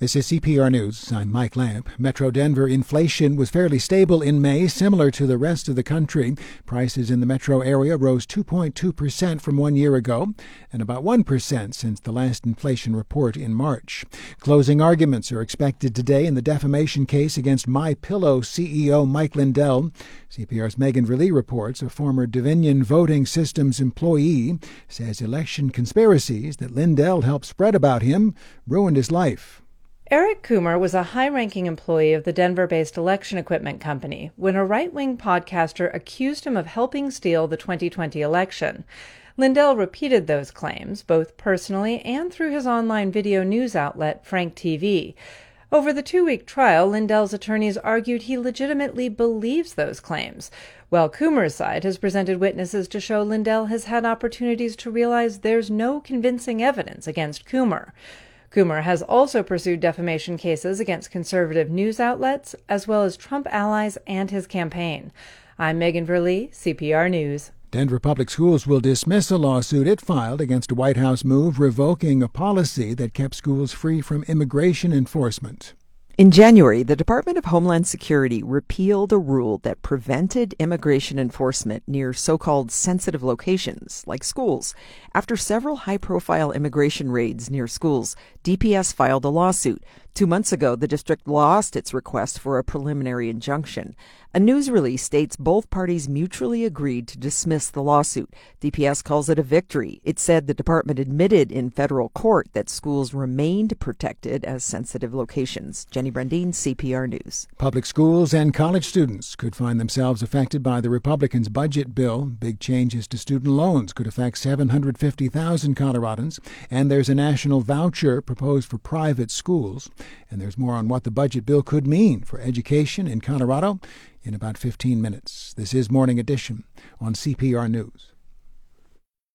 This is CPR News. I'm Mike Lamp. Metro Denver inflation was fairly stable in May, similar to the rest of the country. Prices in the metro area rose 2.2% from 1 year ago and about 1% since the last inflation report in March. Closing arguments are expected today in the defamation case against MyPillow CEO Mike Lindell. CPR's Megan Verlee reports a former Dominion Voting Systems employee says election conspiracies that Lindell helped spread about him ruined his life. Eric Coomer was a high-ranking employee of the Denver-based election equipment company when a right-wing podcaster accused him of helping steal the 2020 election. Lindell repeated those claims, both personally and through his online video news outlet, Frank TV. Over the 2-week trial, Lindell's attorneys argued he legitimately believes those claims, while Coomer's side has presented witnesses to show Lindell has had opportunities to realize there's no convincing evidence against Coomer. Coomer has also pursued defamation cases against conservative news outlets, as well as Trump allies and his campaign. I'm Megan Verlee, CPR News. Denver Public Schools will dismiss a lawsuit it filed against a White House move revoking a policy that kept schools free from immigration enforcement. In January, the Department of Homeland Security repealed a rule that prevented immigration enforcement near so-called sensitive locations, like schools. After several high-profile immigration raids near schools, DPS filed a lawsuit. 2 months ago, the district lost its request for a preliminary injunction. A news release states both parties mutually agreed to dismiss the lawsuit. DPS calls it a victory. It said the department admitted in federal court that schools remained protected as sensitive locations. Jenny Brandine, CPR News. Public schools and college students could find themselves affected by the Republicans' budget bill. Big changes to student loans could affect 750,000 Coloradans. And there's a national voucher proposed for private schools. And there's more on what the budget bill could mean for education in Colorado in about 15 minutes. This is Morning Edition on CPR News.